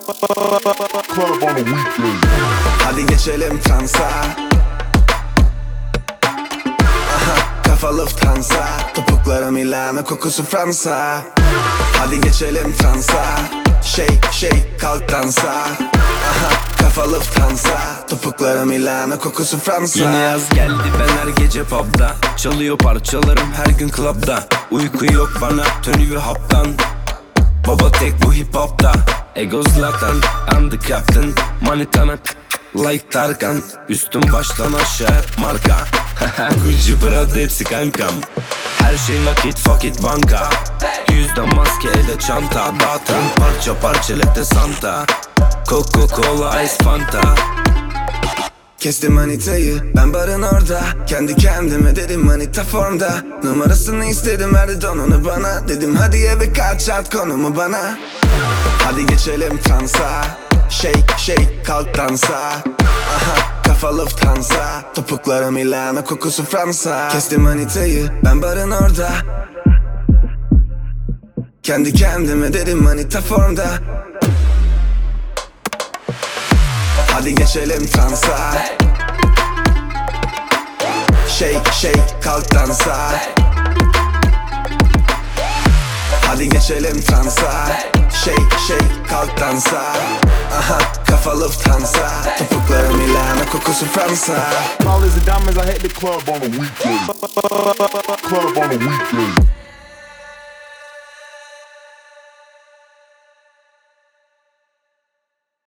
Club on a weekday. Hadi geçelim Fransa. Aha, kafa Lufthansa. Topukları Milano, kokusu Fransa. Hadi geçelim Fransa. Kalk dansa. Aha, kafa Lufthansa. Topukları Milano, kokusu Fransa. Yine yaz geldi, ben her gece pub'da. Çalıyor parçalarım her gün club'da. Uyku yok bana, tönü ve haptan. Baba tek bu hip hop'ta. Ego Zlatan, I'm the captain. Manitana like Tarkan. Üstüm baştan aşağı marka. Gucci Prada hepsi kankam. Her şey nakit, fuck it banka. Yüzde maske, elde çanta. Dağıtan parça parça latte Santa. Coca-Cola, Ice Fanta. Kestim manitayı, ben barın orada. Kendi kendime dedim manita formda. Numarasını istedim, verdi donunu bana. Dedim hadi eve kaç, at konumu bana. Hadi geçelim Fransa. Kalk dansa. Aha, kafa Lufthansa. Topukları Milano, kokusu Fransa. Kestim manitayı, ben barın orada. Kendi kendime dedim manita formda. Hadi geçelim Fransa. Kalk dansa. Hadi geçelim Fransa. Kalk dansa. Aha, kafa Lufthansa. Topukları Milano, kokusu Fransa. All is the diamonds, I hit the club on a weekday. Club on a weekday.